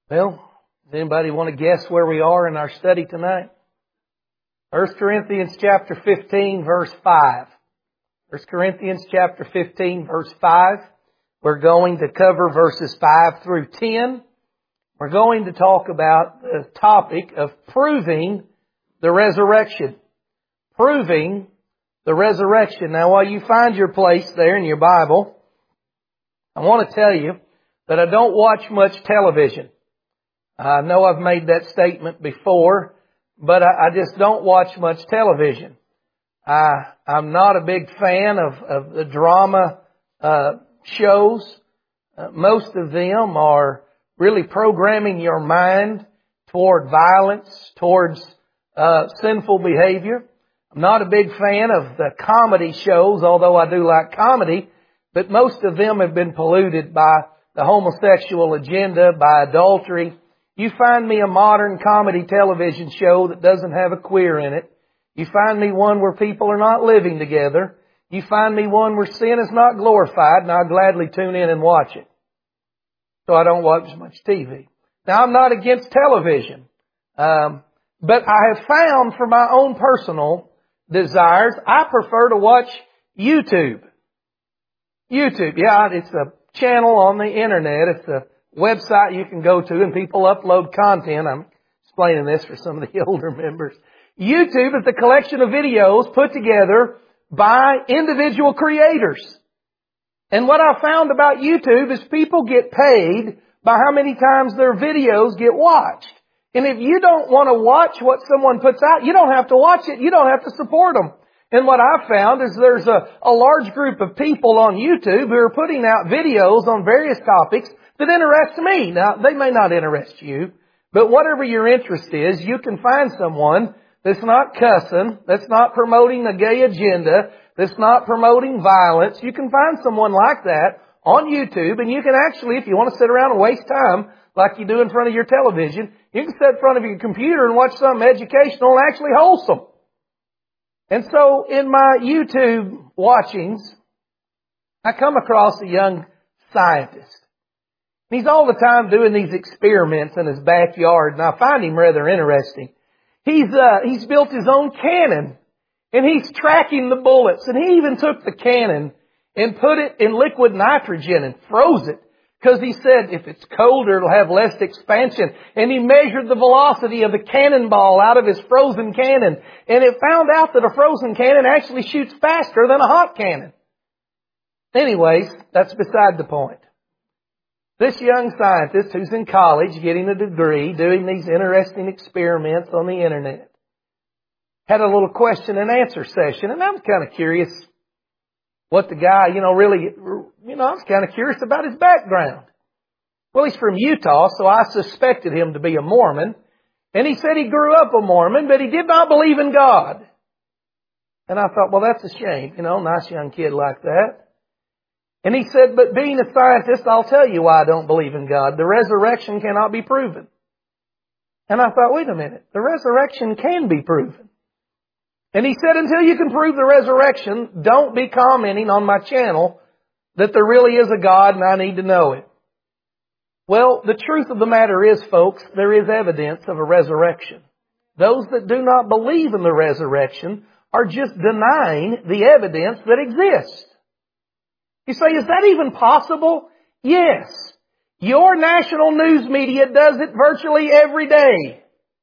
Well, does anybody want to guess where we are in our study tonight? 1 Corinthians chapter 15, verse 5. 1 Corinthians chapter 15, verse 5. We're going to cover verses 5 through 10. We're going to talk about the topic of proving the resurrection. Proving the resurrection. Now, while you find your place there in your Bible, I want to tell you that I don't watch much television. I know I've made that statement before, but I just don't watch much television. I'm not a big fan of the drama shows. Most of them are really programming your mind toward violence, towards sinful behavior. I'm not a big fan of the comedy shows, although I do like comedy, but most of them have been polluted by the homosexual agenda, by adultery. You find me a modern comedy television show that doesn't have a queer in it. You find me one where people are not living together. You find me one where sin is not glorified, and I'll gladly tune in and watch it. So I don't watch much TV. Now, I'm not against television, but I have found for my own personal desires, I prefer to watch YouTube. YouTube, yeah, it's a channel on the internet. It's a website you can go to and people upload content. I'm explaining this for some of the older members. YouTube is a collection of videos put together by individual creators. And what I found about YouTube is people get paid by how many times their videos get watched. And if you don't want to watch what someone puts out, you don't have to watch it. You don't have to support them. And what I've found is there's a large group of people on YouTube who are putting out videos on various topics that interest me. Now, they may not interest you, but whatever your interest is, you can find someone that's not cussing, that's not promoting a gay agenda, that's not promoting violence. You can find someone like that on YouTube, and you can actually, if you want to sit around and waste time like you do in front of your television, you can sit in front of your computer and watch something educational and actually wholesome. And so in my YouTube watchings, I come across a young scientist. He's all the time doing these experiments in his backyard, and I find him rather interesting. He's built his own cannon, and he's tracking the bullets, and he even took the cannon and put it in liquid nitrogen and froze it, because he said if it's colder, it'll have less expansion. And he measured the velocity of the cannonball out of his frozen cannon, and it found out that a frozen cannon actually shoots faster than a hot cannon. Anyways, that's beside the point. This young scientist who's in college getting a degree, doing these interesting experiments on the internet, had a little question and answer session, and I was kind of curious what the guy, I was kind of curious about his background. Well, he's from Utah, so I suspected him to be a Mormon, and he said he grew up a Mormon, but he did not believe in God. And I thought, well, that's a shame, nice young kid like that. And he said, but being a scientist, I'll tell you why I don't believe in God. The resurrection cannot be proven. And I thought, wait a minute, the resurrection can be proven. And he said, until you can prove the resurrection, don't be commenting on my channel that there really is a God and I need to know it. Well, the truth of the matter is, folks, there is evidence of a resurrection. Those that do not believe in the resurrection are just denying the evidence that exists. You say, is that even possible? Yes. Your national news media does it virtually every day.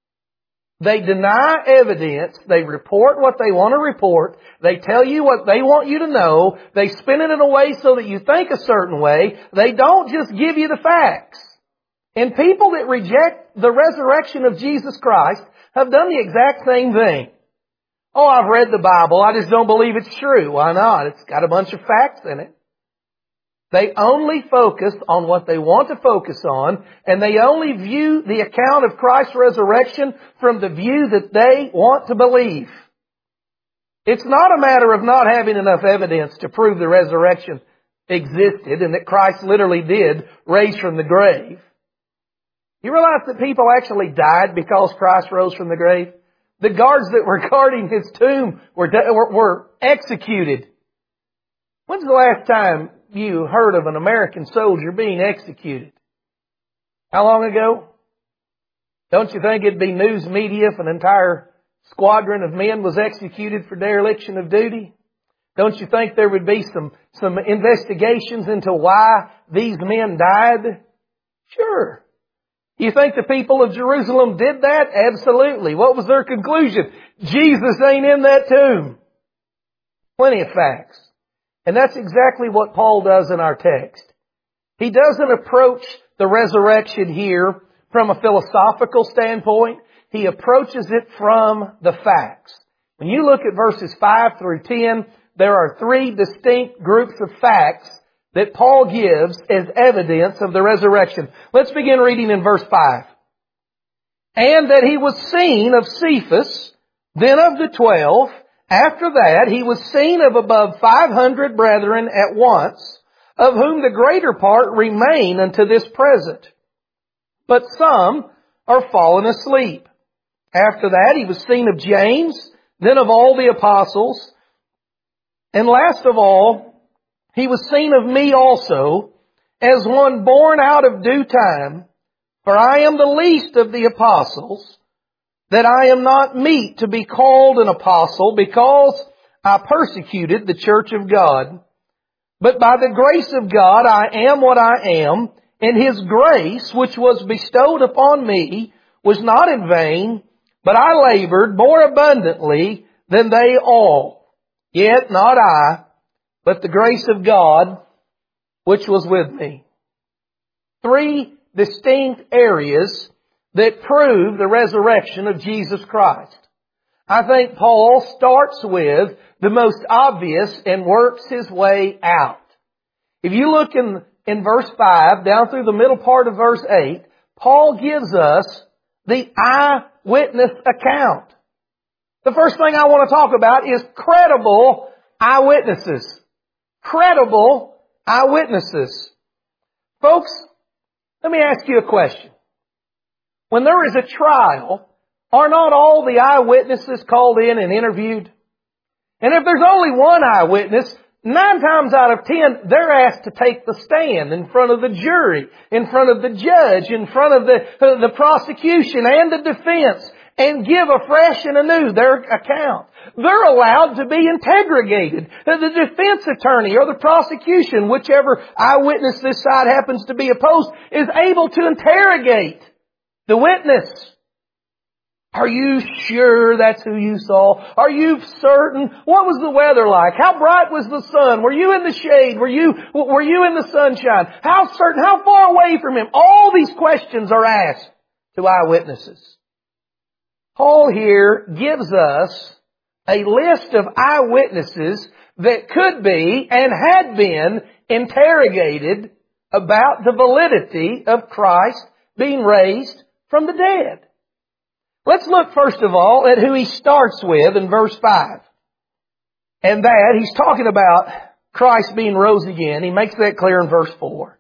They deny evidence. They report what they want to report. They tell you what they want you to know. They spin it in a way so that you think a certain way. They don't just give you the facts. And people that reject the resurrection of Jesus Christ have done the exact same thing. Oh, I've read the Bible. I just don't believe it's true. Why not? It's got a bunch of facts in it. They only focus on what they want to focus on, and they only view the account of Christ's resurrection from the view that they want to believe. It's not a matter of not having enough evidence to prove the resurrection existed and that Christ literally did raise from the grave. You realize that people actually died because Christ rose from the grave? The guards that were guarding His tomb were executed. When's the last time you heard of an American soldier being executed? How long ago? Don't you think it'd be news media if an entire squadron of men was executed for dereliction of duty? Don't you think there would be some investigations into why these men died? Sure. You think the people of Jerusalem did that? Absolutely. What was their conclusion? Jesus ain't in that tomb. Plenty of facts. And that's exactly what Paul does in our text. He doesn't approach the resurrection here from a philosophical standpoint. He approaches it from the facts. When you look at verses 5 through 10, there are three distinct groups of facts that Paul gives as evidence of the resurrection. Let's begin reading in verse 5. And that he was seen of Cephas, then of the 12. After that, he was seen of above 500 brethren at once, of whom the greater part remain unto this present. But some are fallen asleep. After that, he was seen of James, then of all the apostles. And last of all, he was seen of me also, as one born out of due time. For I am the least of the apostles, that I am not meet to be called an apostle, because I persecuted the church of God. But by the grace of God I am what I am, and His grace, which was bestowed upon me, was not in vain, but I labored more abundantly than they all. Yet not I, but the grace of God, which was with me. Three distinct areas that prove the resurrection of Jesus Christ. I think Paul starts with the most obvious and works his way out. If you look in verse 5, down through the middle part of verse 8, Paul gives us the eyewitness account. The first thing I want to talk about is credible eyewitnesses. Credible eyewitnesses. Folks, let me ask you a question. When there is a trial, are not all the eyewitnesses called in and interviewed? And if there's only one eyewitness, 9 times out of 10, they're asked to take the stand in front of the jury, in front of the judge, in front of the prosecution and the defense, and give afresh and anew their account. They're allowed to be interrogated. The defense attorney or the prosecution, whichever eyewitness this side happens to be opposed, is able to interrogate the witness. Are you sure that's who you saw? Are you certain? What was the weather like? How bright was the sun? Were you in the shade? Were you in the sunshine? How certain? How far away from him? All these questions are asked to eyewitnesses. Paul here gives us a list of eyewitnesses that could be and had been interrogated about the validity of Christ being raised from the dead. Let's look first of all at who he starts with in verse 5. And that he's talking about Christ being rose again. He makes that clear in verse 4.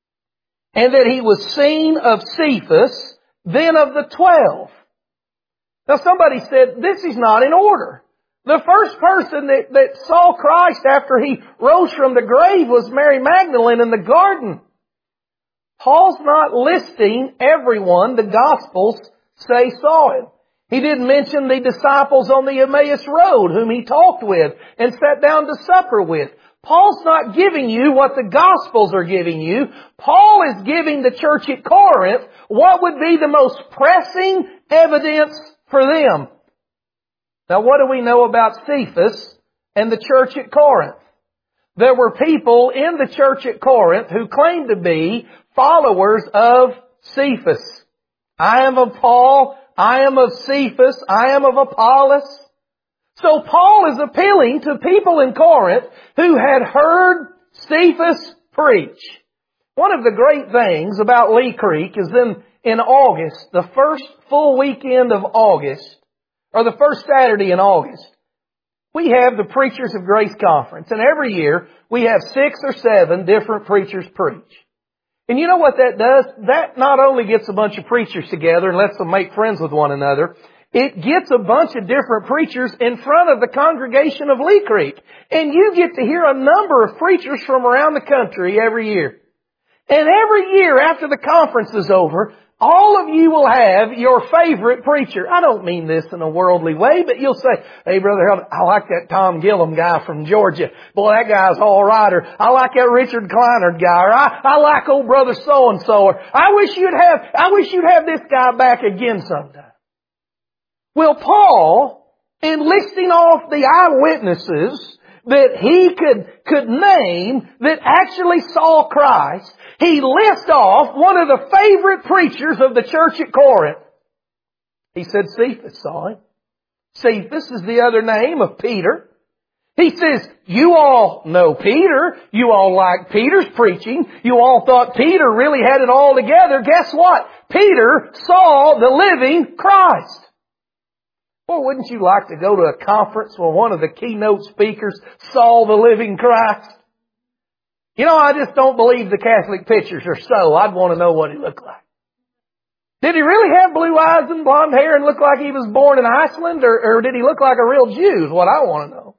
And that he was seen of Cephas, then of the 12. Now somebody said, this is not in order. The first person that saw Christ after he rose from the grave was Mary Magdalene in the garden. Paul's not listing everyone the Gospels say saw him. He didn't mention the disciples on the Emmaus Road whom he talked with and sat down to supper with. Paul's not giving you what the Gospels are giving you. Paul is giving the church at Corinth what would be the most pressing evidence for them. Now what do we know about Cephas and the church at Corinth? There were people in the church at Corinth who claimed to be followers of Cephas. I am of Paul, I am of Cephas, I am of Apollos. So Paul is appealing to people in Corinth who had heard Cephas preach. One of the great things about Lee Creek is in August, the first full weekend of August, or the first Saturday in August, we have the Preachers of Grace Conference. And every year we have 6 or 7 different preachers preach. And you know what that does? That not only gets a bunch of preachers together and lets them make friends with one another, it gets a bunch of different preachers in front of the congregation of Lee Creek. And you get to hear a number of preachers from around the country every year. And every year after the conference is over, all of you will have your favorite preacher. I don't mean this in a worldly way, but you'll say, hey, Brother Harold, I like that Tom Gillum guy from Georgia. Boy, that guy's all right. Or I like that Richard Kleinert guy. Or I like old Brother so-and-so. Or I wish you'd have this guy back again sometime. Well, Paul, in listing off the eyewitnesses that he could name that actually saw Christ, he lists off one of the favorite preachers of the church at Corinth. He said Cephas saw him. Cephas is the other name of Peter. He says, you all know Peter. You all like Peter's preaching. You all thought Peter really had it all together. Guess what? Peter saw the living Christ. Well, wouldn't you like to go to a conference where one of the keynote speakers saw the living Christ? You know, I just don't believe the Catholic pictures are so. I'd want to know what he looked like. Did he really have blue eyes and blonde hair and look like he was born in Iceland? Or did he look like a real Jew is what I want to know.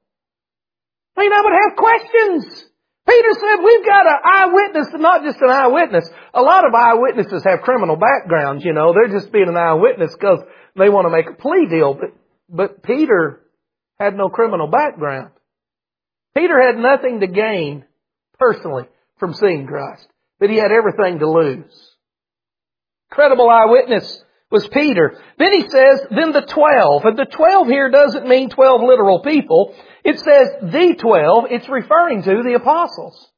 I mean, I would have questions. Peter said, we've got an eyewitness, and not just an eyewitness. A lot of eyewitnesses have criminal backgrounds, you know. They're just being an eyewitness because they want to make a plea deal. But Peter had no criminal background. Peter had nothing to gain personally from seeing Christ, but he had everything to lose. Credible eyewitness was Peter. Then he says, then the 12. And the 12 here doesn't mean 12 literal people. It says the 12. It's referring to the apostles.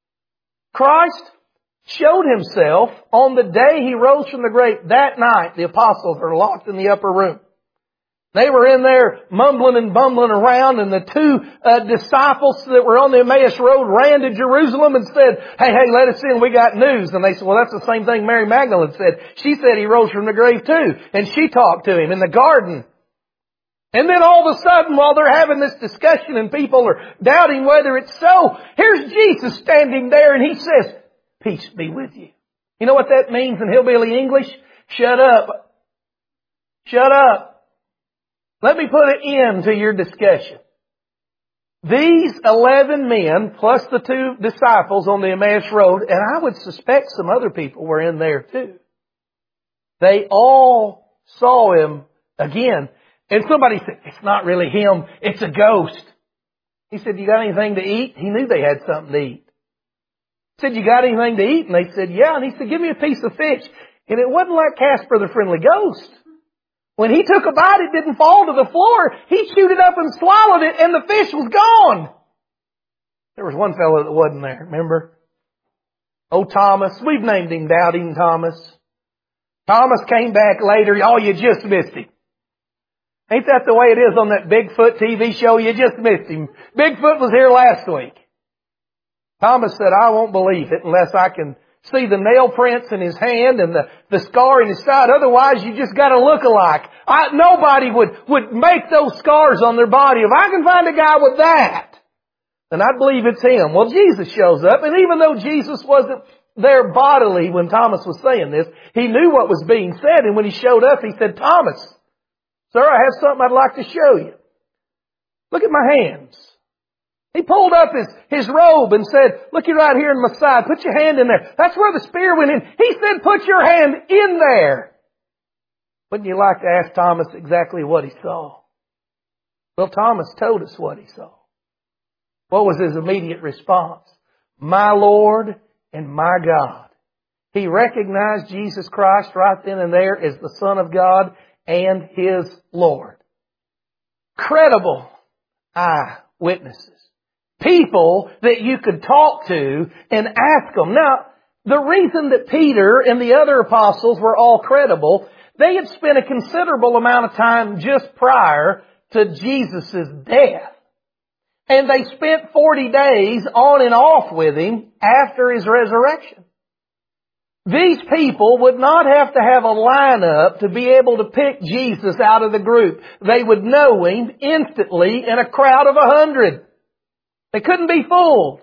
Christ showed Himself on the day He rose from the grave. That night, the apostles are locked in the upper room. They were in there mumbling and bumbling around, and the two disciples that were on the Emmaus Road ran to Jerusalem and said, hey, let us in, we got news. And they said, well, that's the same thing Mary Magdalene said. She said He rose from the grave too. And she talked to Him in the garden. And then all of a sudden, while they're having this discussion and people are doubting whether it's so, here's Jesus standing there and He says, peace be with you. You know what that means in hillbilly English? Shut up. Shut up. Let me put an end to your discussion. These 11 men, plus the two disciples on the Emmaus Road, and I would suspect some other people were in there too. They all saw Him again. And somebody said, it's not really Him, it's a ghost. He said, you got anything to eat? He knew they had something to eat. He said, you got anything to eat? And they said, yeah. And he said, give me a piece of fish. And it wasn't like Casper the Friendly Ghost. When he took a bite, it didn't fall to the floor. He chewed it up and swallowed it, and the fish was gone. There was one fellow that wasn't there, remember? Oh, Thomas. We've named him Doubting Thomas. Thomas came back later. Oh, you just missed him. Ain't that the way it is on that Bigfoot TV show? You just missed him. Bigfoot was here last week. Thomas said, I won't believe it unless I can see the nail prints in his hand and the scar in his side. Otherwise, you just got to look alike. Nobody would make those scars on their body. If I can find a guy with that, then I believe it's him. Well, Jesus shows up, and even though Jesus wasn't there bodily when Thomas was saying this, He knew what was being said. And when He showed up, He said, Thomas, sir, I have something I'd like to show you. Look at my hands. He pulled up his robe and said, look right here in my side. Put your hand in there. That's where the spear went in. He said, put your hand in there. Wouldn't you like to ask Thomas exactly what he saw? Well, Thomas told us what he saw. What was his immediate response? My Lord and my God. He recognized Jesus Christ right then and there as the Son of God and His Lord. Credible eyewitnesses. People that you could talk to and ask them. Now, the reason that Peter and the other apostles were all credible, they had spent a considerable amount of time just prior to Jesus' death. And they spent 40 days on and off with Him after His resurrection. These people would not have to have a lineup to be able to pick Jesus out of the group. They would know Him instantly in a crowd of 100. They couldn't be fooled.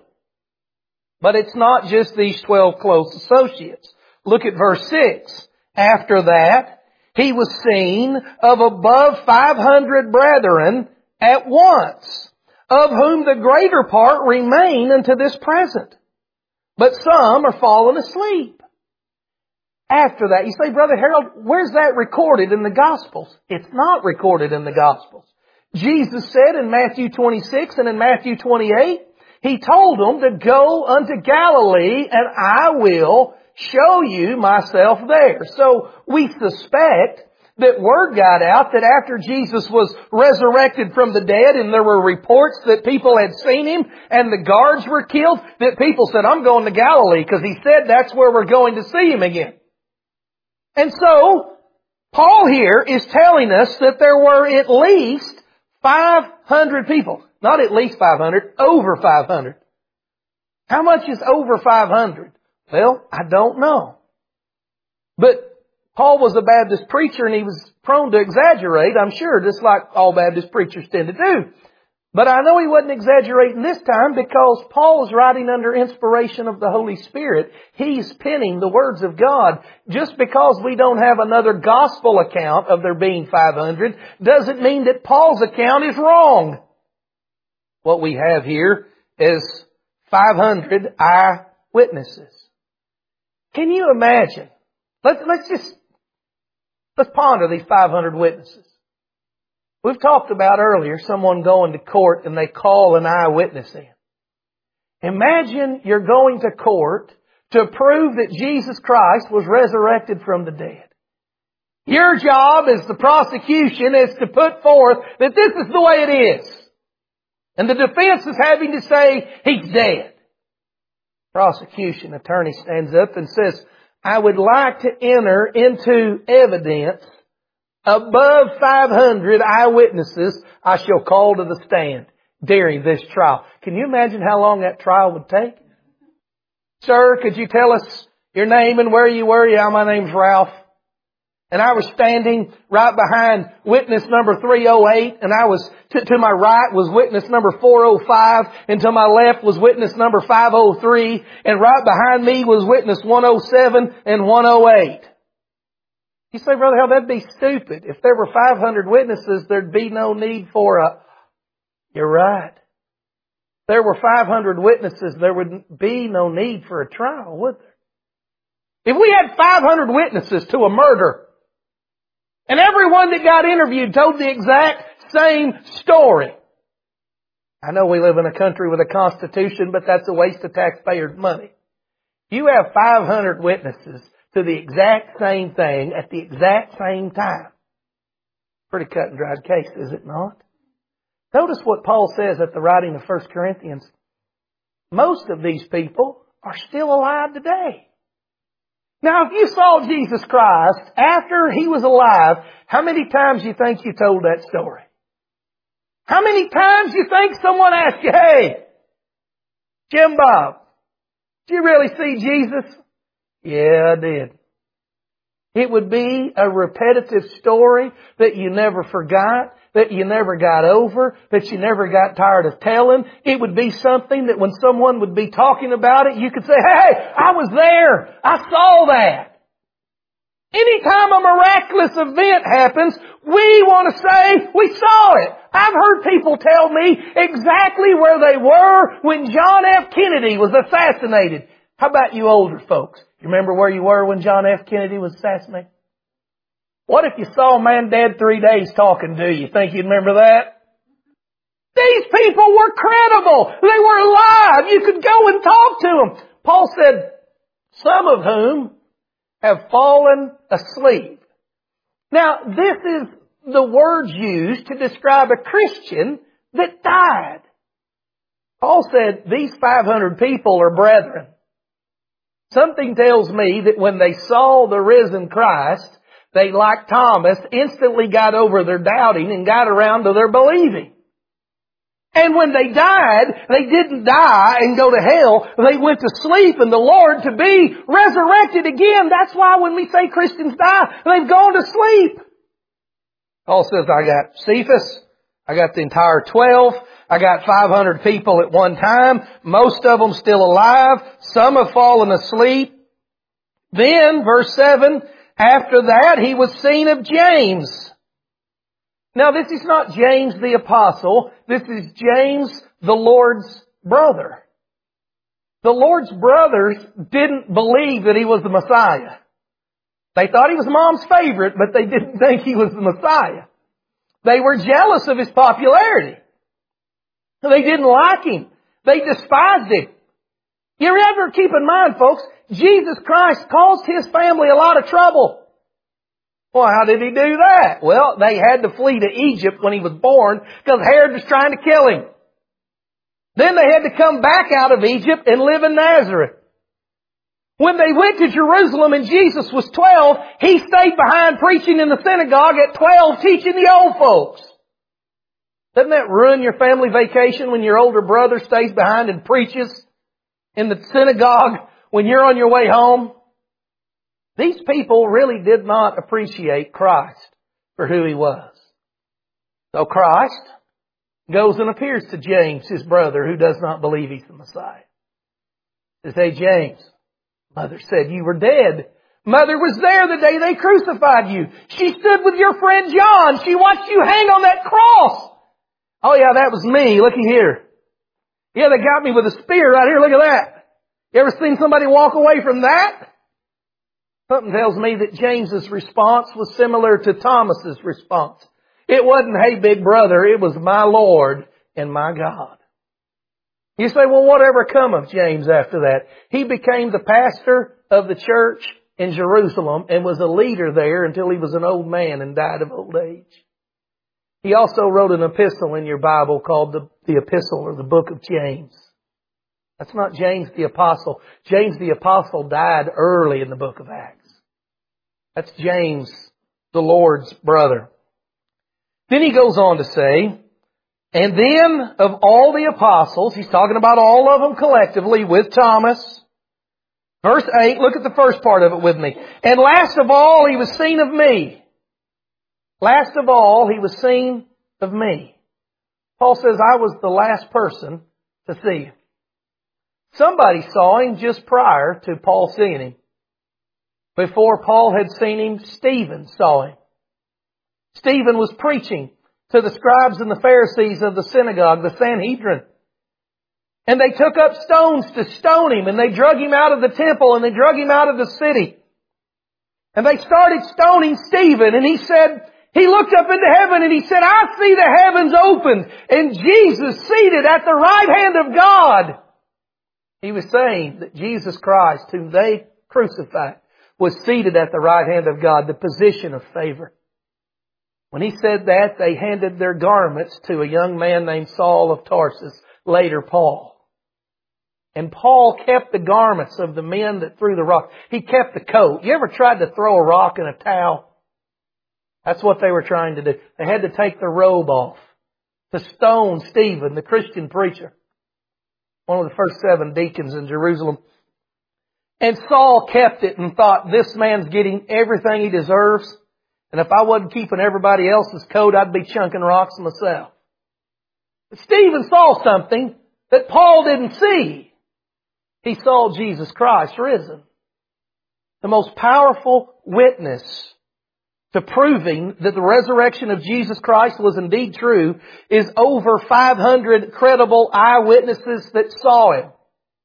But it's not just these 12 close associates. Look at verse 6. After that, He was seen of above 500 brethren at once, of whom the greater part remain unto this present. But some are fallen asleep. after that. You say, Brother Harold, where's that recorded in the Gospels? It's not recorded in the Gospels. Jesus said in Matthew 26 and in Matthew 28, He told them to go unto Galilee and I will show you myself there. So we suspect that word got out that after Jesus was resurrected from the dead and there were reports that people had seen Him and the guards were killed, that people said, I'm going to Galilee because He said that's where we're going to see Him again. And so, Paul here is telling us that there were at least 500 people. Not at least 500, over 500. How much is over 500? Well, I don't know. But Paul was a Baptist preacher and he was prone to exaggerate, I'm sure, just like all Baptist preachers tend to do. But I know he wasn't exaggerating this time because Paul is writing under inspiration of the Holy Spirit. He's penning the words of God. Just because we don't have another gospel account of there being 500 doesn't mean that Paul's account is wrong. What we have here is 500 eyewitnesses. Can you imagine? Let's ponder these 500 witnesses. We've talked about earlier someone going to court and they call an eyewitness in. Imagine you're going to court to prove that Jesus Christ was resurrected from the dead. Your job as the prosecution is to put forth that this is the way it is. And the defense is having to say, He's dead. Prosecution attorney stands up and says, I would like to enter into evidence above 500 eyewitnesses I shall call to the stand during this trial. Can you imagine how long that trial would take? Sir, could you tell us your name and where you were? Yeah, my name's Ralph. And I was standing right behind witness number 308, and I was, to my right was witness number 405, and to my left was witness number 503, and right behind me was witness 107 and 108. You say, Brother Hal, that'd be stupid. If there were 500 witnesses, there'd be no need for You're right. If there were 500 witnesses, there would be no need for a trial, would there? If we had 500 witnesses to a murder, and everyone that got interviewed told the exact same story. I know we live in a country with a constitution, but that's a waste of taxpayers' money. You have 500 witnesses to the exact same thing at the exact same time. Pretty cut and dried case, is it not? Notice what Paul says at the writing of 1 Corinthians. Most of these people are still alive today. Now, if you saw Jesus Christ after He was alive, how many times do you think you told that story? How many times do you think someone asked you, hey, Jim Bob, did you really see Jesus? Yeah, I did. It would be a repetitive story that you never forgot, that you never got over, that you never got tired of telling. It would be something that when someone would be talking about it, you could say, hey, I was there. I saw that. Anytime a miraculous event happens, we want to say, we saw it. I've heard people tell me exactly where they were when John F. Kennedy was assassinated. How about you older folks? You remember where you were when John F. Kennedy was assassinated? What if you saw a man dead 3 days talking to you? Think you'd remember that? These people were credible. They were alive. You could go and talk to them. Paul said, some of whom have fallen asleep. Now, this is the word used to describe a Christian that died. Paul said, these 500 people are brethren. Something tells me that when they saw the risen Christ, they, like Thomas, instantly got over their doubting and got around to their believing. And when they died, they didn't die and go to hell. They went to sleep in the Lord to be resurrected again. That's why when we say Christians die, they've gone to sleep. Paul says, I got Cephas. I got the entire 12. I got 500 people at one time. Most of them still alive. Some have fallen asleep. Then, verse 7, after that, he was seen of James. Now, this is not James the apostle. This is James, the Lord's brother. The Lord's brothers didn't believe that He was the Messiah. They thought he was Mom's favorite, but they didn't think he was the Messiah. They were jealous of his popularity. They didn't like him. They despised him. You ever keep in mind, folks, Jesus Christ caused his family a lot of trouble. Well, how did he do that? Well, they had to flee to Egypt when he was born because Herod was trying to kill him. Then they had to come back out of Egypt and live in Nazareth. When they went to Jerusalem and Jesus was 12, he stayed behind preaching in the synagogue at 12, teaching the old folks. Doesn't that ruin your family vacation when your older brother stays behind and preaches in the synagogue when you're on your way home? These people really did not appreciate Christ for who He was. So Christ goes and appears to James, his brother, who does not believe He's the Messiah. He says, "Hey, James, Mother said you were dead. Mother was there the day they crucified you. She stood with your friend John. She watched you hang on that cross." "Oh yeah, that was me. Looky here. Yeah, they got me with a spear right here. Look at that. You ever seen somebody walk away from that?" Something tells me that James's response was similar to Thomas's response. It wasn't, "Hey, big brother," it was, "My Lord and my God." You say, well, whatever come of James after that? He became the pastor of the church in Jerusalem and was a leader there until he was an old man and died of old age. He also wrote an epistle in your Bible called the Epistle or the Book of James. That's not James the Apostle. James the Apostle died early in the book of Acts. That's James, the Lord's brother. Then he goes on to say, "And then of all the apostles," he's talking about all of them collectively with Thomas. Verse 8, look at the first part of it with me. "And last of all, he was seen of me." Last of all, he was seen of me. Paul says, I was the last person to see him. Somebody saw him just prior to Paul seeing him. Before Paul had seen him, Stephen saw him. Stephen was preaching to the scribes and the Pharisees of the synagogue, the Sanhedrin. And they took up stones to stone him, and they drug him out of the temple, and they drug him out of the city. And they started stoning Stephen, and he looked up into heaven and he said, "I see the heavens opened and Jesus seated at the right hand of God." He was saying that Jesus Christ, whom they crucified, was seated at the right hand of God, the position of favor. When he said that, they handed their garments to a young man named Saul of Tarsus, later Paul. And Paul kept the garments of the men that threw the rock. He kept the coat. You ever tried to throw a rock in a towel? That's what they were trying to do. They had to take the robe off to stone Stephen, the Christian preacher, one of the first 7 deacons in Jerusalem. And Saul kept it and thought, this man's getting everything he deserves. And if I wasn't keeping everybody else's coat, I'd be chunking rocks myself. But Stephen saw something that Paul didn't see. He saw Jesus Christ risen. The most powerful witness to proving that the resurrection of Jesus Christ was indeed true is over 500 credible eyewitnesses that saw Him.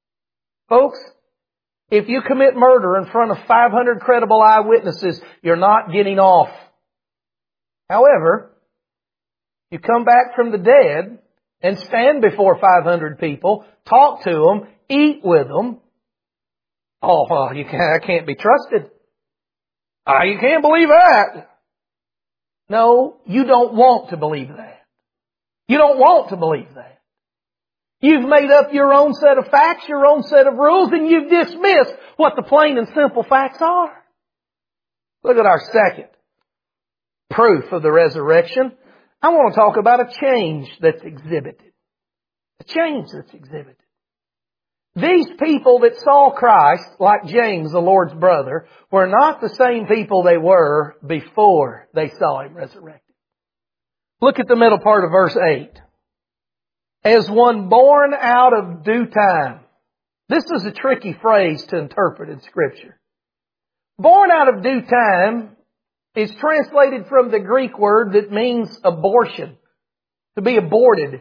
Folks, if you commit murder in front of 500 credible eyewitnesses, you're not getting off. However, you come back from the dead and stand before 500 people, talk to them, eat with them. Oh, well, I can't be trusted. You can't believe that. No, you don't want to believe that. You don't want to believe that. You've made up your own set of facts, your own set of rules, and you've dismissed what the plain and simple facts are. Look at our second proof of the resurrection. I want to talk about a change that's exhibited. A change that's exhibited. These people that saw Christ, like James, the Lord's brother, were not the same people they were before they saw Him resurrected. Look at the middle part of verse 8. As one born out of due time. This is a tricky phrase to interpret in Scripture. Born out of due time is translated from the Greek word that means abortion, to be aborted.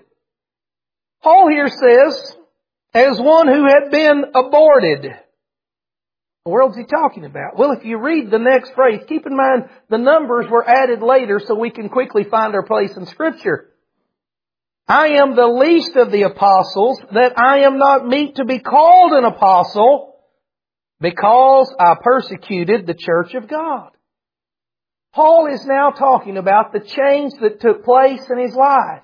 Paul here says, as one who had been aborted. What world's he talking about? Well, if you read the next phrase, keep in mind the numbers were added later so we can quickly find our place in Scripture. I am the least of the apostles, that I am not meet to be called an apostle, because I persecuted the church of God. Paul is now talking about the change that took place in his life.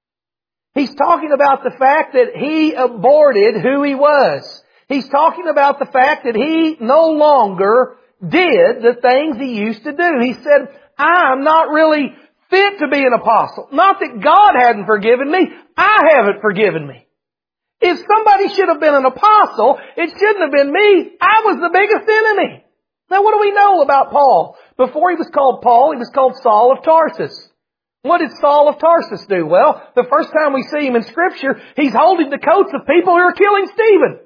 He's talking about the fact that he aborted who he was. He's talking about the fact that he no longer did the things he used to do. He said, I'm not really fit to be an apostle. Not that God hadn't forgiven me. I haven't forgiven me. If somebody should have been an apostle, it shouldn't have been me. I was the biggest enemy. Now what do we know about Paul? Before he was called Paul, he was called Saul of Tarsus. What did Saul of Tarsus do? Well, the first time we see him in Scripture, he's holding the coats of people who are killing Stephen.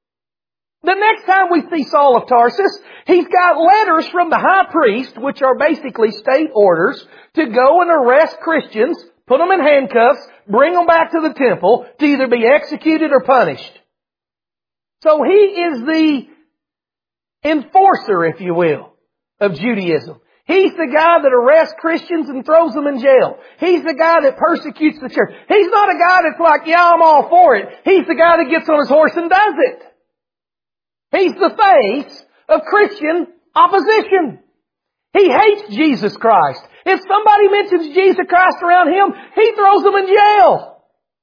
The next time we see Saul of Tarsus, he's got letters from the high priest, which are basically state orders, to go and arrest Christians, put them in handcuffs, bring them back to the temple to either be executed or punished. So he is the enforcer, if you will, of Judaism. He's the guy that arrests Christians and throws them in jail. He's the guy that persecutes the church. He's not a guy that's like, yeah, I'm all for it. He's the guy that gets on his horse and does it. He's the face of Christian opposition. He hates Jesus Christ. If somebody mentions Jesus Christ around him, he throws them in jail.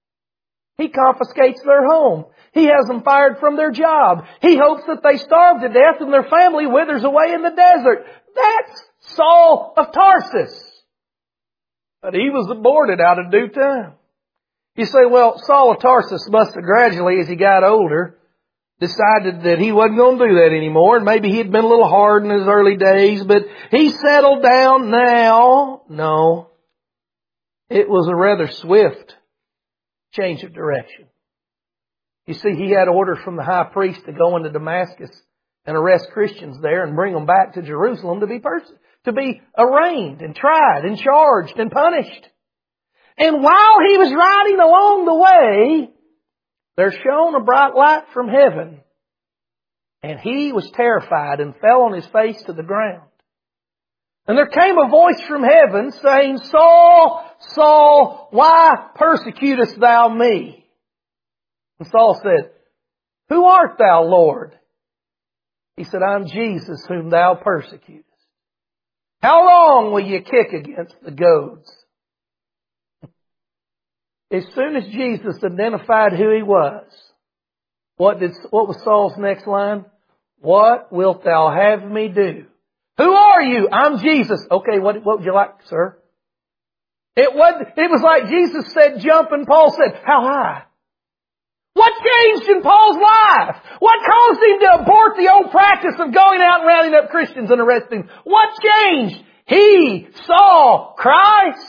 He confiscates their home. He has them fired from their job. He hopes that they starve to death and their family withers away in the desert. That's Saul of Tarsus. But he was aborted out of due time. You say, well, Saul of Tarsus must have gradually, as he got older, decided that he wasn't going to do that anymore. And maybe he'd been a little hard in his early days, but he settled down now. No. It was a rather swift change of direction. You see, he had orders from the high priest to go into Damascus and arrest Christians there and bring them back to Jerusalem to be arraigned and tried and charged and punished. And while he was riding along the way, there shone a bright light from heaven, and he was terrified and fell on his face to the ground. And there came a voice from heaven saying, Saul, Saul, why persecutest thou me? And Saul said, Who art thou, Lord? He said, I'm Jesus whom thou persecutest. How long will you kick against the goads? As soon as Jesus identified who he was, what was Saul's next line? What wilt thou have me do? Who are you? I'm Jesus. Okay, what would you like, sir? It was like Jesus said jump and Paul said, how high? What changed in Paul's life? What caused him to abort the old practice of going out and rounding up Christians and arresting them? What changed? He saw Christ.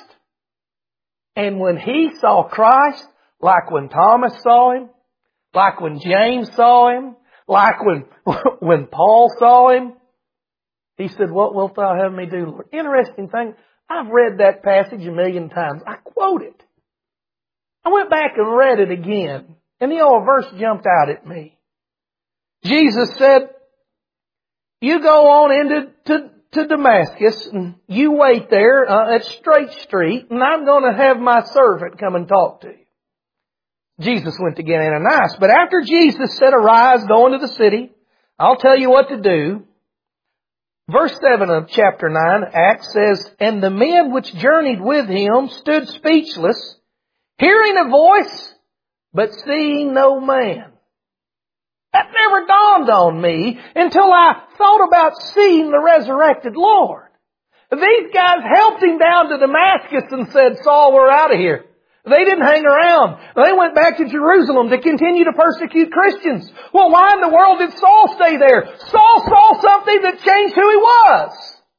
And when he saw Christ, like when Thomas saw him, like when James saw him, like when Paul saw him, he said, what wilt thou have me do, Lord? Interesting thing, I've read that passage a million times. I quote it. I went back and read it again, and a verse jumped out at me. Jesus said, you go on into Damascus, and you wait there at Straight Street, and I'm going to have my servant come and talk to you. Jesus went to get Ananias, but after Jesus said, arise, go into the city, I'll tell you what to do. Verse 7 of chapter 9, Acts says, and the men which journeyed with him stood speechless, hearing a voice, but seeing no man. That never dawned on me until I thought about seeing the resurrected Lord. These guys helped him down to Damascus and said, Saul, we're out of here. They didn't hang around. They went back to Jerusalem to continue to persecute Christians. Well, why in the world did Saul stay there? Saul saw something that changed who he was.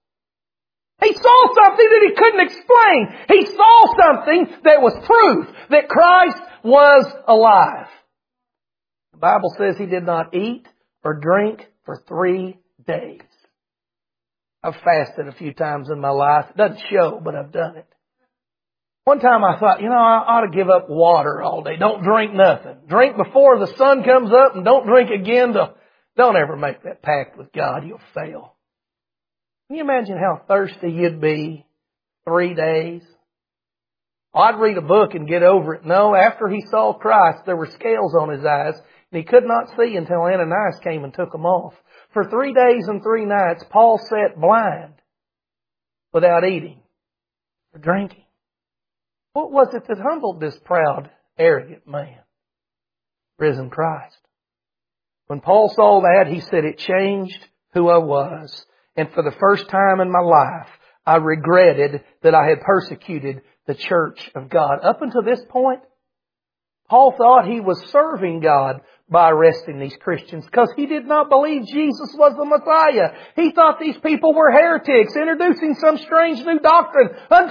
He saw something that he couldn't explain. He saw something that was proof that Christ was alive. The Bible says he did not eat or drink for 3 days. I've fasted a few times in my life. It doesn't show, but I've done it. One time I thought, I ought to give up water all day. Don't drink nothing. Drink before the sun comes up and don't drink again till Don't ever make that pact with God. You'll fail. Can you imagine how thirsty you'd be 3 days? I'd read a book and get over it. No, after he saw Christ, there were scales on his eyes, and he could not see until Ananias came and took them off. For 3 days and 3 nights, Paul sat blind without eating or drinking. What was it that humbled this proud, arrogant man? Risen Christ. When Paul saw that, he said, it changed who I was. And for the first time in my life, I regretted that I had persecuted the church of God. Up until this point, Paul thought he was serving God by arresting these Christians because he did not believe Jesus was the Messiah. He thought these people were heretics, introducing some strange new doctrine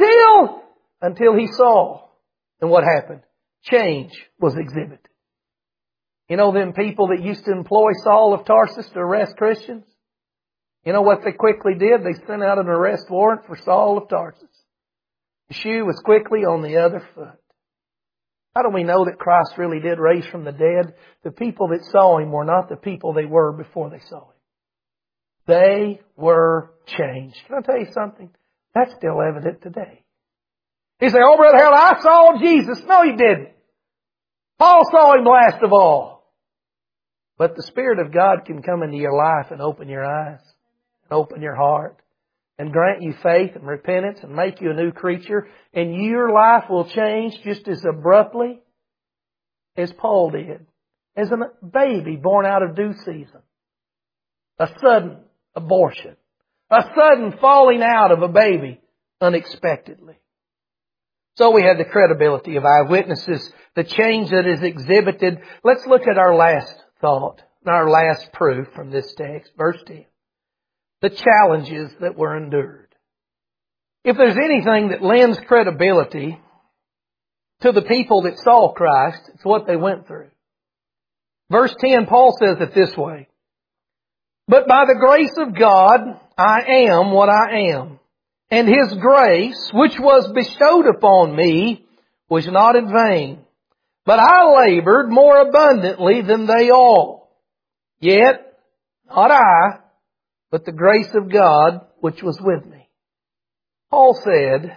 until he saw. And what happened? Change was exhibited. You know them people that used to employ Saul of Tarsus to arrest Christians? You know what they quickly did? They sent out an arrest warrant for Saul of Tarsus. The shoe was quickly on the other foot. How do we know that Christ really did raise from the dead? The people that saw Him were not the people they were before they saw Him. They were changed. Can I tell you something? That's still evident today. You say, oh, Brother Harold, I saw Jesus. No, you didn't. Paul saw Him last of all. But the Spirit of God can come into your life and open your eyes, and open your heart, and grant you faith and repentance and make you a new creature. And your life will change just as abruptly as Paul did. As a baby born out of due season. A sudden abortion. A sudden falling out of a baby unexpectedly. So we have the credibility of eyewitnesses, the change that is exhibited. Let's look at our last thought, our last proof from this text, verse 10. The challenges that were endured. If there's anything that lends credibility to the people that saw Christ, it's what they went through. Verse 10, Paul says it this way. But by the grace of God, I am what I am. And His grace, which was bestowed upon me, was not in vain. But I labored more abundantly than they all. Yet, not I, but the grace of God which was with me. Paul said,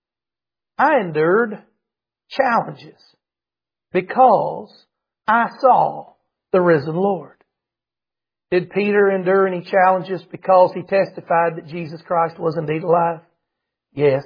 I endured challenges because I saw the risen Lord. Did Peter endure any challenges because he testified that Jesus Christ was indeed alive? Yes.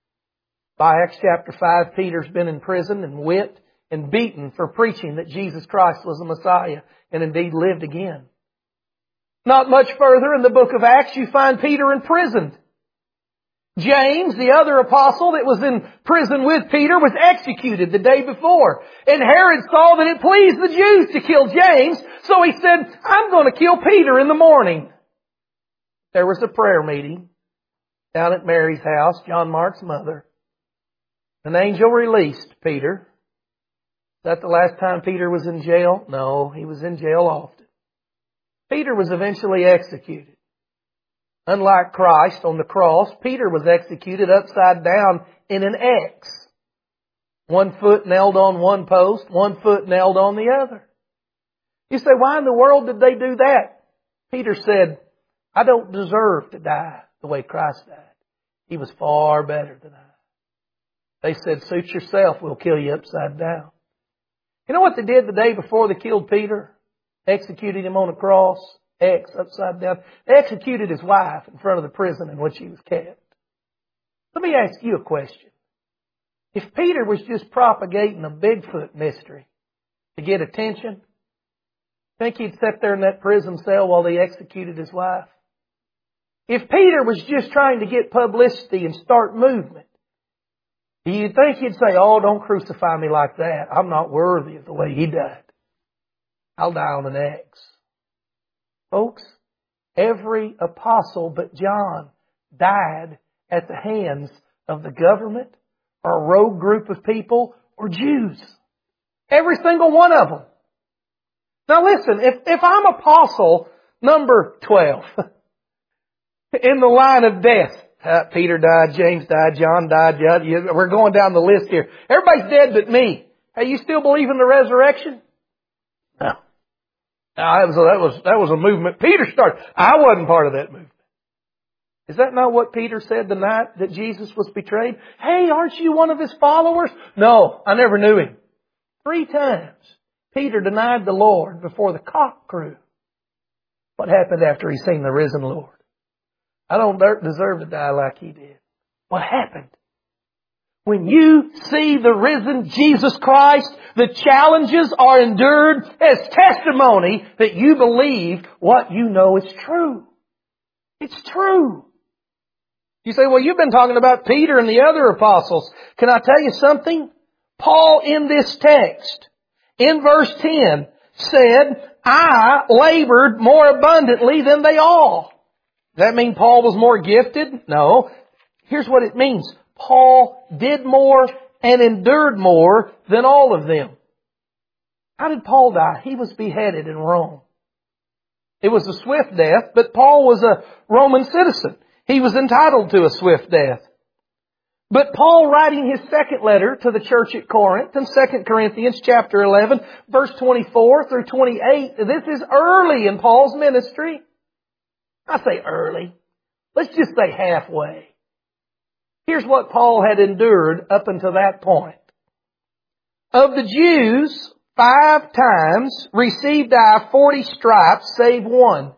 By Acts chapter 5, Peter's been in prison and whipped and beaten for preaching that Jesus Christ was the Messiah and indeed lived again. Not much further in the book of Acts, you find Peter imprisoned. James, the other apostle that was in prison with Peter, was executed the day before. And Herod saw that it pleased the Jews to kill James, so he said, I'm going to kill Peter in the morning. There was a prayer meeting down at Mary's house, John Mark's mother. An angel released Peter. Is that the last time Peter was in jail? No, he was in jail often. Peter was eventually executed. Unlike Christ on the cross, Peter was executed upside down in an X. 1 foot nailed on one post, 1 foot nailed on the other. You say, why in the world did they do that? Peter said, I don't deserve to die the way Christ died. He was far better than I. They said, suit yourself, we'll kill you upside down. You know what they did the day before they killed Peter? Executed him on a cross. X upside down. They executed his wife in front of the prison in which he was kept. Let me ask you a question. If Peter was just propagating a Bigfoot mystery to get attention, think he'd sit there in that prison cell while they executed his wife? If Peter was just trying to get publicity and start movement, do you think he'd say, oh, don't crucify me like that. I'm not worthy of the way he died. I'll die on an X. Folks, every apostle but John died at the hands of the government or a rogue group of people or Jews. Every single one of them. Now listen, if I'm apostle number 12 in the line of death, Peter died, James died, John died, we're going down the list here. Everybody's dead but me. Hey, you still believe in the resurrection? No. That was a movement Peter started. I wasn't part of that movement. Is that not what Peter said the night that Jesus was betrayed? Hey, aren't you one of His followers? No, I never knew Him. 3 times Peter denied the Lord before the cock crew. What happened after he seen the risen Lord? I don't deserve to die like he did. What happened? When you see the risen Jesus Christ, the challenges are endured as testimony that you believe what you know is true. It's true. You say, well, you've been talking about Peter and the other apostles. Can I tell you something? Paul in this text, in verse 10, said, I labored more abundantly than they all. Does that mean Paul was more gifted? No. Here's what it means. Paul did more and endured more than all of them. How did Paul die? He was beheaded in Rome. It was a swift death, but Paul was a Roman citizen. He was entitled to a swift death. But Paul, writing his second letter to the church at Corinth in 2 Corinthians chapter 11, verse 24 through 28, this is early in Paul's ministry. I say early. Let's just say halfway. Here's what Paul had endured up until that point. Of the Jews, 5 times received I 40 stripes, save one.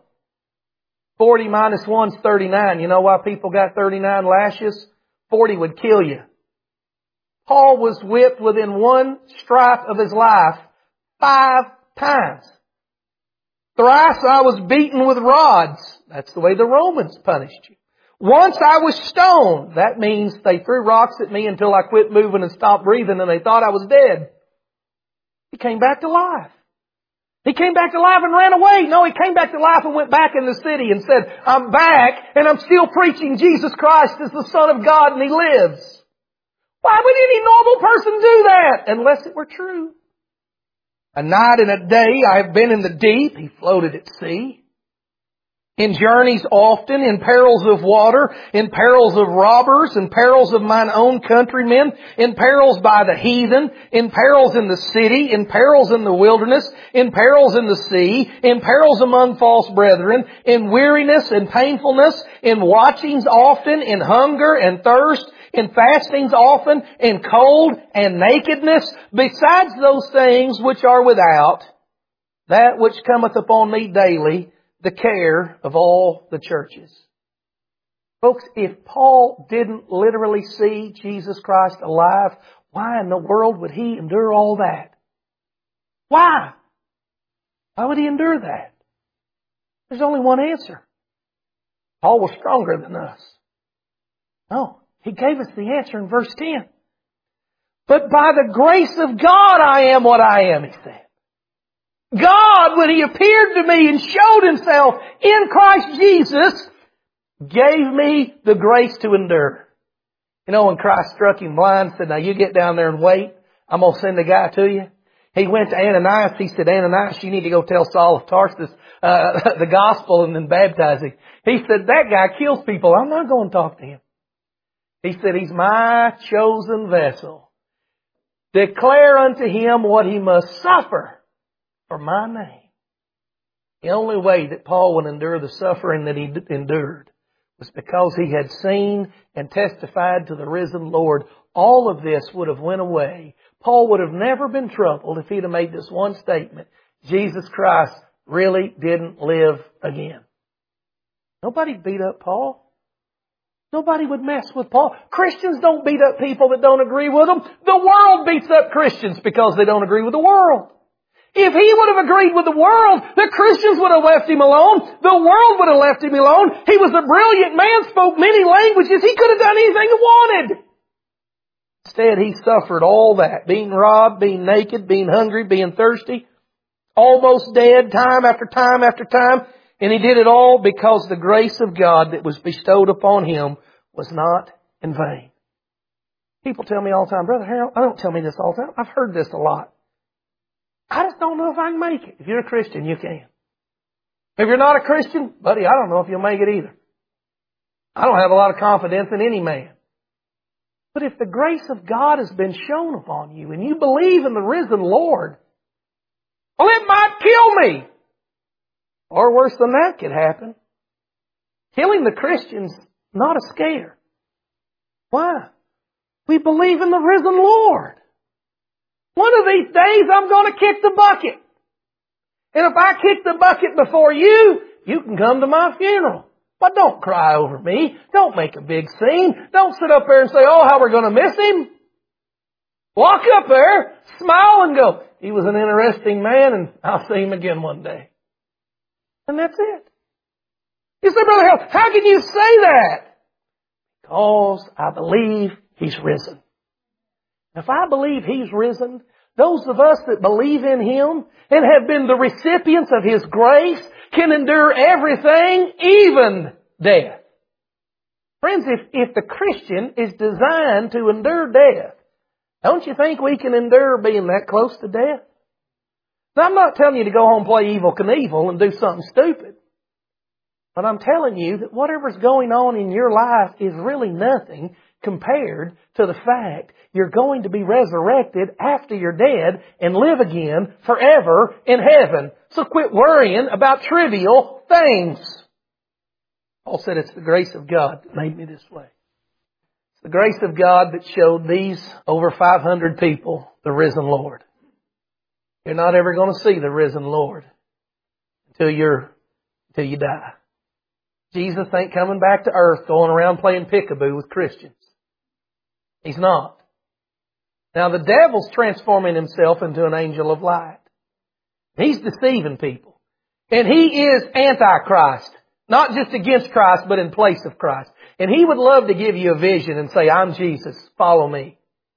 40 minus 1's 39. You know why people got 39 lashes? 40 would kill you. Paul was whipped within 1 stripe of his life 5 times. Thrice I was beaten with rods. That's the way the Romans punished you. Once I was stoned. That means they threw rocks at me until I quit moving and stopped breathing and they thought I was dead. He came back to life. He came back to life and ran away. No, he came back to life and went back in the city and said, I'm back and I'm still preaching Jesus Christ as the Son of God and He lives. Why would any normal person do that? Unless it were true. A night and a day I have been in the deep. He floated at sea. In journeys often, in perils of water, in perils of robbers, in perils of mine own countrymen, in perils by the heathen, in perils in the city, in perils in the wilderness, in perils in the sea, in perils among false brethren, in weariness and painfulness, in watchings often, in hunger and thirst, in fastings often, in cold and nakedness, besides those things which are without, that which cometh upon me daily, the care of all the churches. Folks, if Paul didn't literally see Jesus Christ alive, why in the world would he endure all that? Why? Why would he endure that? There's only one answer. Paul was stronger than us. No, he gave us the answer in verse 10. But by the grace of God I am what I am, he said. God, when He appeared to me and showed Himself in Christ Jesus, gave me the grace to endure. You know, when Christ struck him blind, said, now you get down there and wait. I'm going to send a guy to you. He went to Ananias. He said, Ananias, you need to go tell Saul of Tarsus the gospel and then baptize him. He said, that guy kills people. I'm not going to talk to him. He said, he's my chosen vessel. Declare unto him what he must suffer for my name. The only way that Paul would endure the suffering that he endured was because he had seen and testified to the risen Lord. All of this would have went away. Paul would have never been troubled if he'd have made this one statement. Jesus Christ really didn't live again. Nobody beat up Paul. Nobody would mess with Paul. Christians don't beat up people that don't agree with them. The world beats up Christians because they don't agree with the world. If he would have agreed with the world, the Christians would have left him alone. The world would have left him alone. He was a brilliant man, spoke many languages. He could have done anything he wanted. Instead, he suffered all that. Being robbed, being naked, being hungry, being thirsty. Almost dead time after time after time. And he did it all because the grace of God that was bestowed upon him was not in vain. People tell me all the time, Brother Harold, I don't tell me this all the time. I've heard this a lot. I just don't know if I can make it. If you're a Christian, you can. If you're not a Christian, buddy, I don't know if you'll make it either. I don't have a lot of confidence in any man. But if the grace of God has been shown upon you and you believe in the risen Lord, well, it might kill me. Or worse than that could happen. Killing the Christian's not a scare. Why? We believe in the risen Lord. One of these days I'm going to kick the bucket. And if I kick the bucket before you, you can come to my funeral. But don't cry over me. Don't make a big scene. Don't sit up there and say, oh, how we're going to miss him. Walk up there, smile and go, he was an interesting man and I'll see him again one day. And that's it. You say, Brother Hale, how can you say that? Because I believe He's risen. If I believe He's risen, those of us that believe in Him and have been the recipients of His grace can endure everything, even death. Friends, if the Christian is designed to endure death, don't you think we can endure being that close to death? Now, I'm not telling you to go home and play Evel Knievel and do something stupid. But I'm telling you that whatever's going on in your life is really nothing compared to the fact you're going to be resurrected after you're dead and live again forever in heaven. So quit worrying about trivial things. Paul said it's the grace of God that made me this way. It's the grace of God that showed these over 500 people the risen Lord. You're not ever going to see the risen Lord until you die. Jesus ain't coming back to earth going around playing peekaboo with Christians. He's not. Now the devil's transforming himself into an angel of light. He's deceiving people. And he is Antichrist. Not just against Christ, but in place of Christ. And he would love to give you a vision and say, I'm Jesus, follow me.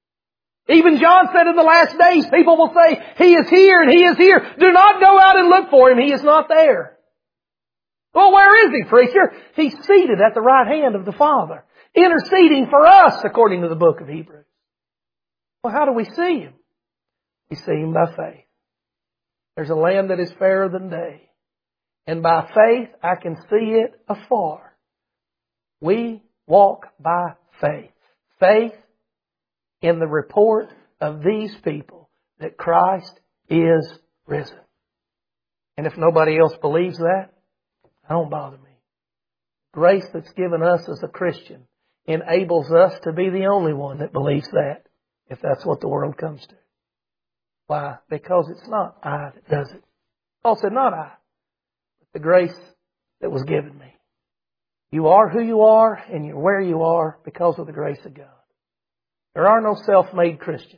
Even John said in the last days, people will say, He is here and He is here. Do not go out and look for Him. He is not there. Well, where is He, preacher? He's seated at the right hand of the Father, interceding for us, according to the book of Hebrews. Well, how do we see Him? We see Him by faith. There's a land that is fairer than day. And by faith, I can see it afar. We walk by faith. Faith in the report of these people that Christ is risen. And if nobody else believes that, don't bother me. Grace that's given us as a Christian enables us to be the only one that believes that, if that's what the world comes to. Why? Because it's not I that does it. Paul said, not I, but the grace that was given me. You are who you are and you're where you are because of the grace of God. There are no self-made Christians.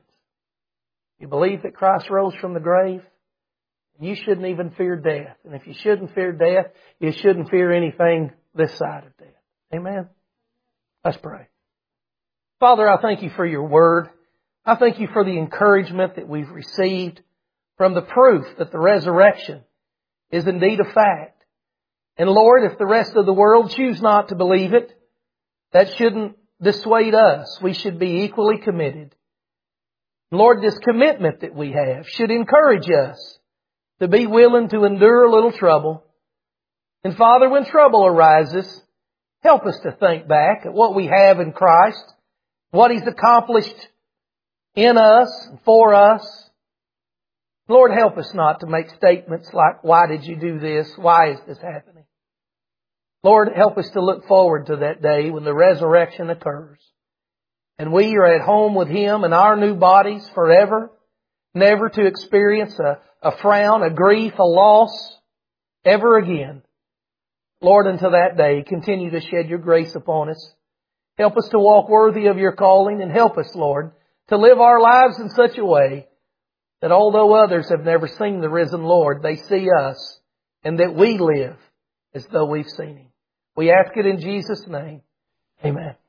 You believe that Christ rose from the grave, you shouldn't even fear death. And if you shouldn't fear death, you shouldn't fear anything this side of death. Amen? Let's pray. Father, I thank You for Your Word. I thank You for the encouragement that we've received from the proof that the resurrection is indeed a fact. And Lord, if the rest of the world choose not to believe it, that shouldn't dissuade us. We should be equally committed. Lord, this commitment that we have should encourage us to be willing to endure a little trouble. And Father, when trouble arises, help us to think back at what we have in Christ, what He's accomplished in us and for us. Lord, help us not to make statements like, why did You do this? Why is this happening? Lord, help us to look forward to that day when the resurrection occurs. And we are at home with Him in our new bodies forever, never to experience a frown, a grief, a loss ever again. Lord, until that day, continue to shed Your grace upon us. Help us to walk worthy of Your calling and help us, Lord, to live our lives in such a way that although others have never seen the risen Lord, they see us and that we live as though we've seen Him. We ask it in Jesus' name. Amen.